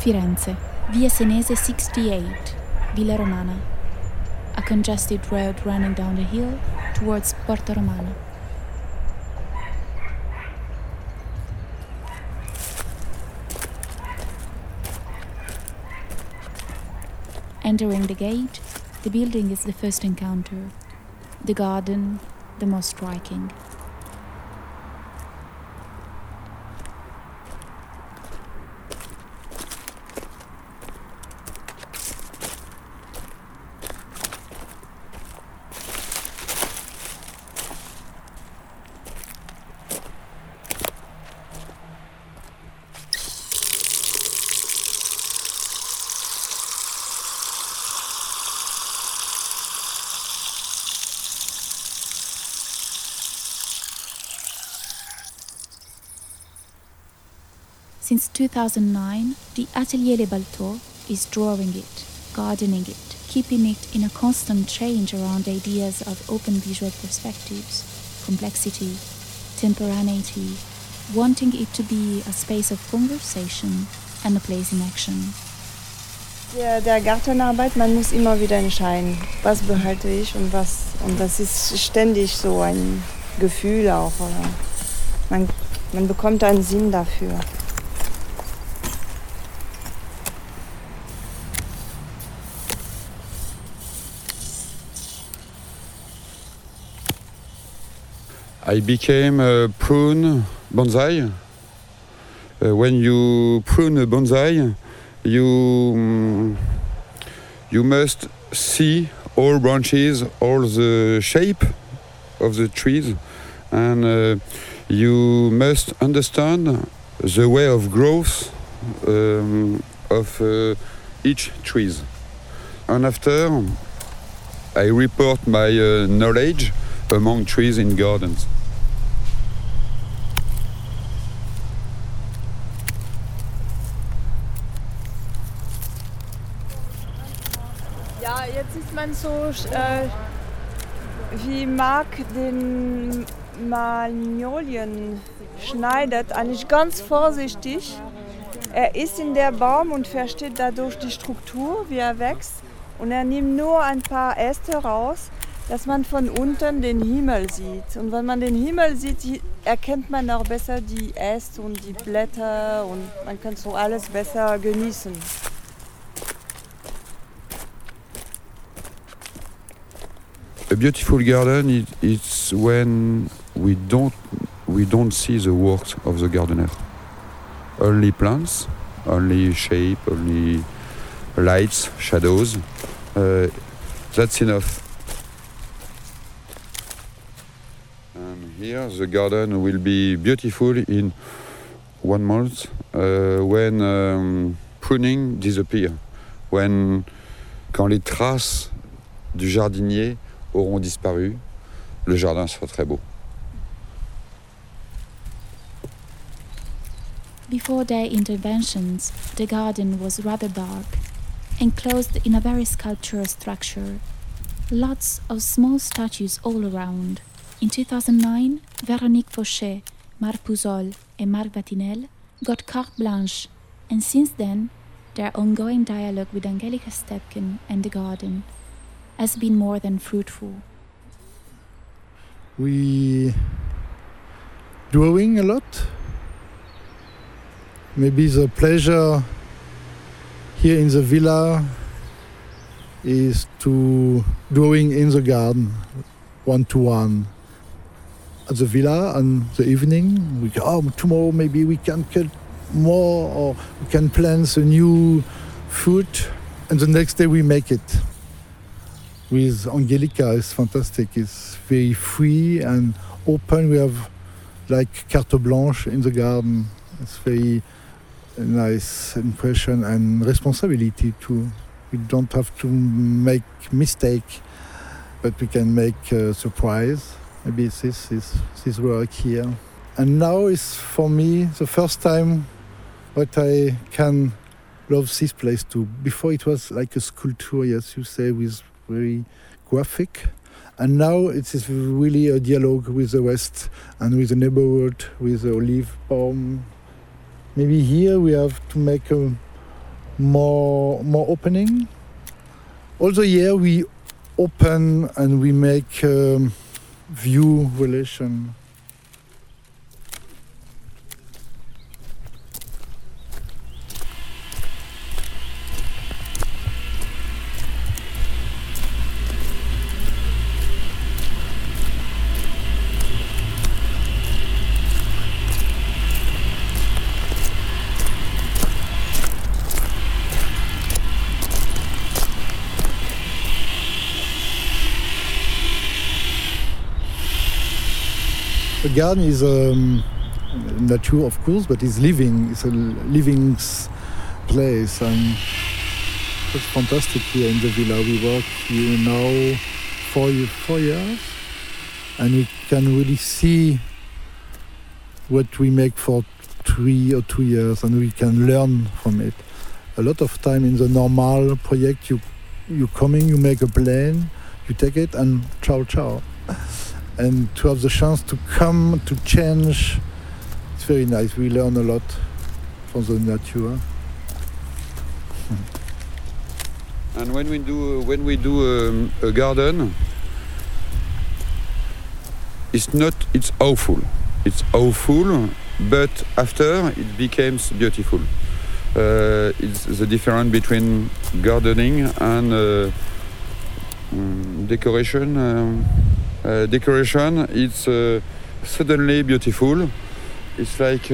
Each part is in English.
Firenze, Via Senese 68, Villa Romana. A congested road running down the hill towards Porta Romana. Entering the gate, the building is the first encounter. The garden, the most striking. Since 2009, the Atelier Les Balteaux is drawing it, gardening it, keeping it in a constant change around ideas of open visual perspectives, complexity, temporaneity, wanting it to be a space of conversation and a place in action. Der Gartenarbeit, man muss immer wieder entscheiden, was behalte ich und was. Und das ist ständig so ein Gefühl auch. Oder man bekommt einen Sinn dafür. I became a prune bonsai. When you prune a bonsai, you must see all branches, all the shape of the trees, and you must understand the way of growth of each trees. And after, I report my knowledge among trees in gardens. Ja, jetzt sieht man so, wie Marc den Magnolien schneidet, eigentlich ganz vorsichtig. Er ist in der Baum und versteht dadurch die Struktur, wie er wächst. Und er nimmt nur ein paar Äste raus, dass man von unten den Himmel sieht. Und wenn man den Himmel sieht, erkennt man auch besser die Äste und die Blätter und man kann so alles besser genießen. A beautiful garden is when we don't see the work of the gardener. Only plants, only shape, only lights, shadows. That's enough. And here the garden will be beautiful in 1 month when pruning disappear. Quand les traces du jardinier auront disparu, le jardin sera très beau. Before their interventions, the garden was rather dark, enclosed in a very sculptural structure. Lots of small statues all around. In 2009, Véronique Fauchet, Marc Pouzol and Marc Vatinel got carte blanche, and since then, their ongoing dialogue with Angelika Stepken and the garden has been more than fruitful. We drawing a lot. Maybe the pleasure here in the villa is to drawing in the garden, 1-to-1. At the villa in the evening, we go, tomorrow maybe we can cut more or we can plant a new fruit, and the next day we make it. With Angelika, it's fantastic. It's very free and open. We have like carte blanche in the garden. It's very nice impression and responsibility too. We don't have to make mistake, but we can make a surprise. Maybe it's this work here. And now is for me the first time that I can love this place too. Before it was like a sculpture, yes, you say, with very graphic. And now it is really a dialogue with the West and with the neighborhood, with the olive palm. Maybe here we have to make a more opening. Also here we open and we make view relation. The garden is nature, of course, but it's living. It's a living place, and it's fantastic here in the villa. We work here now for 4 years, and we can really see what we make for 3 or 2 years, and we can learn from it. A lot of time in the normal project, you coming, you make a plan, you take it, and ciao. And to have the chance to come, to change, it's very nice. We learn a lot from the nature. And when we do a garden, it's awful. It's awful, but after it becomes beautiful. It's the difference between gardening and decoration. Decoration, it's suddenly beautiful. It's like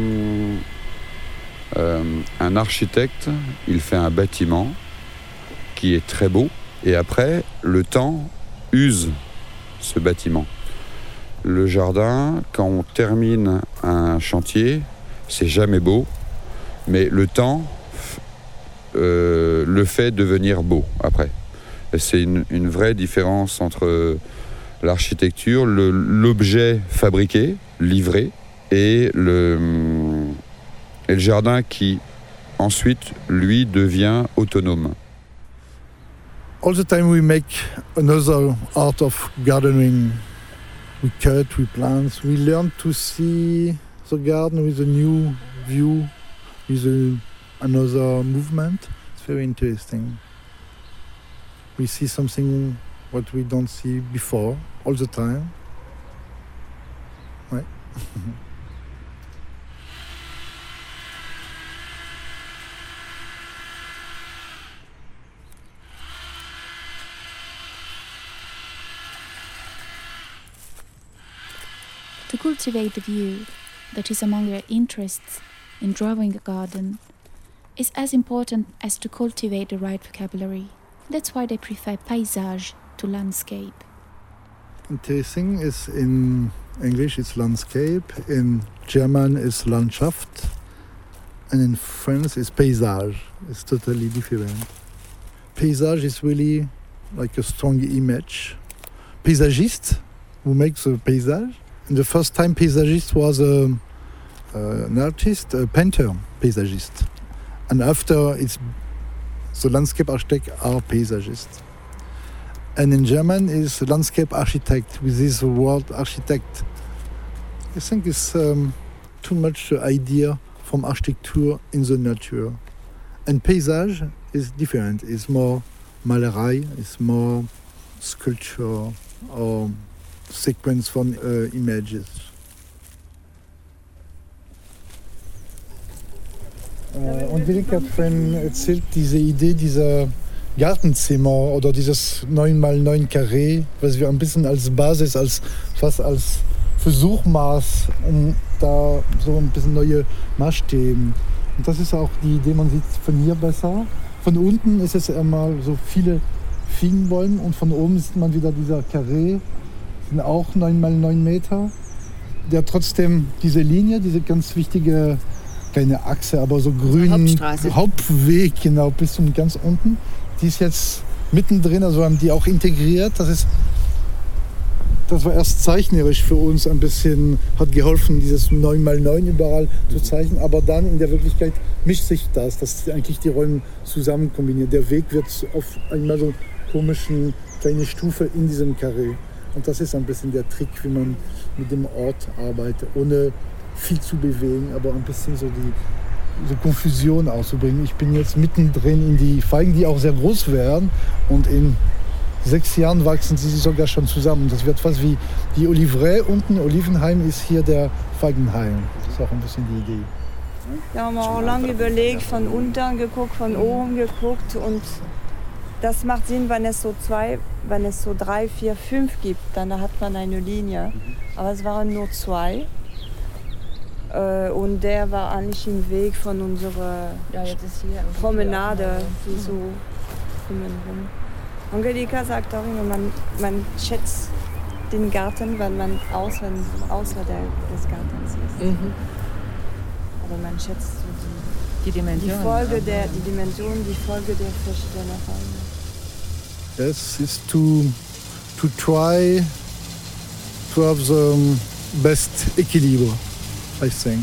un architecte, il fait un bâtiment qui est très beau et après, le temps use ce bâtiment. Le jardin, quand on termine un chantier, c'est jamais beau, mais le temps le fait devenir beau après. Et c'est une vraie différence entre l'architecture, l'objet fabriqué, livré, et le jardin qui, ensuite, lui, devient autonome. All the time we make another art of gardening. We cut, we plant, we learn to see the garden with a new view, with another movement. It's very interesting. We see something what we don't see before, all the time. Ouais. To cultivate the view that is among their interests in drawing a garden is as important as to cultivate the right vocabulary. That's why they prefer paysage to landscape. Interesting is in English it's landscape, in German it's Landschaft, and in French it's paysage. It's totally different. Paysage is really like a strong image. Paysagist who makes a paysage. And the first time paysagist was an artist, a painter, paysagist. And after it's the landscape architect are paysagist. And in German is landscape architect, with this word architect. I think it's too much idea from architecture in the nature. And paysage is different. It's more Malerei, it's more sculpture or sequence von images. Und Willi hat vorhin erzählt, diese Idee dieser Gartenzimmer oder dieses 9x9 Carré, was wir ein bisschen als Basis, fast als Versuchmaß, um da so ein bisschen neue Maßstäbe. Und das ist auch die Idee, man sieht von hier besser. Von unten ist es einmal so viele Feigenbäume und von oben sieht man wieder dieser Carré, sind auch 9x9 Meter, der trotzdem diese Linie, diese ganz wichtige, keine Achse, aber so grünen Hauptweg, genau, bis zum ganz unten, die ist jetzt mittendrin, also haben die auch integriert. Das war erst zeichnerisch für uns ein bisschen, hat geholfen, dieses 9x9 überall zu zeichnen, aber dann in der Wirklichkeit mischt sich das, dass eigentlich die Rollen zusammen kombinieren. Der Weg wird auf einmal so komischen kleine Stufe in diesem Carré. Und das ist ein bisschen der Trick, wie man mit dem Ort arbeitet, ohne viel zu bewegen, aber ein bisschen so diese Konfusion auszubringen. Ich bin jetzt mittendrin in die Feigen, die auch sehr groß werden. Und in 6 Jahren wachsen sie sogar schon zusammen. Das wird fast wie die Oliveraie unten. Olivenhain ist hier der Feigenhain. Das ist auch ein bisschen die Idee. Da haben wir auch lange überlegt, von unten geguckt, von oben geguckt. Und das macht Sinn, wenn es so 3, 4, 5 gibt, dann hat man eine Linie. Aber es waren nur 2. Und der war eigentlich im Weg von unserer Promenade, die so rum. Angelika sagt auch immer, man schätzt den Garten, wenn man außer des Gartens ist. Mhm. Aber man schätzt so die Dimension, die Dimension, die Folge der verschiedenen Farben. Yes, is to try to have the best equilibre, I think.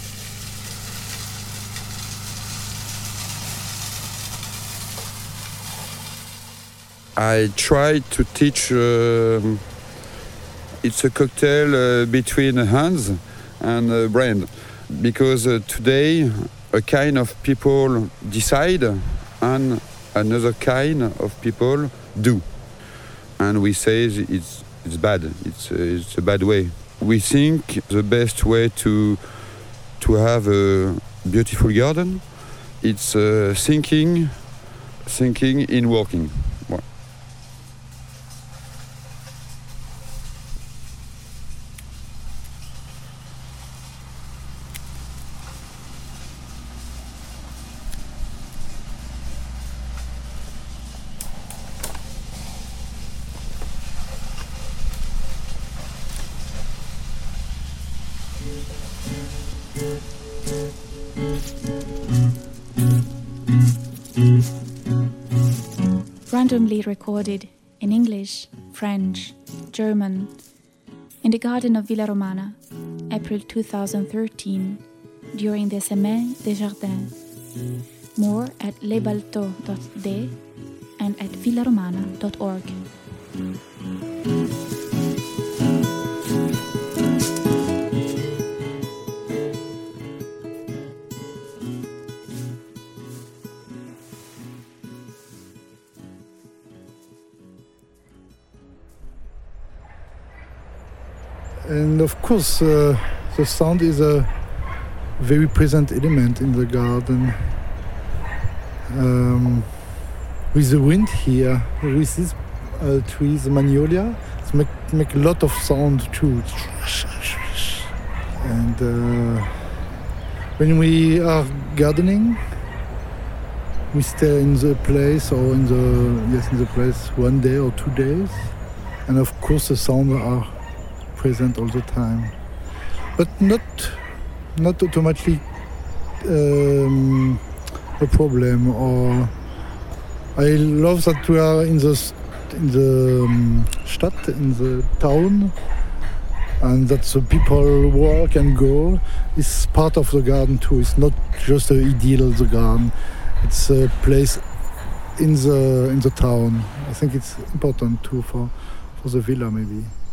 I tried to teach. It's a cocktail between hands and brain, because today a kind of people decide and another kind of people do, and we say it's bad. It's a bad way. We think the best way to have a beautiful garden, it's thinking in working. Well. Randomly recorded in English, French, German, in the garden of Villa Romana, April 2013, during the Semaine des Jardins. More at lesbalteaux.de and at villaromana.org. And of course, the sound is a very present element in the garden. With the wind here, with these trees, the magnolia, it make a lot of sound too. And when we are gardening, we stay in the place or in the place 1 day or 2 days, and of course the sounds are present all the time, but not automatically a problem. Or I love that we are in the Stadt, in the town, and that the people work and go. It's part of the garden too. It's not just an idyll of the garden. It's a place in the town. I think it's important too for the villa maybe.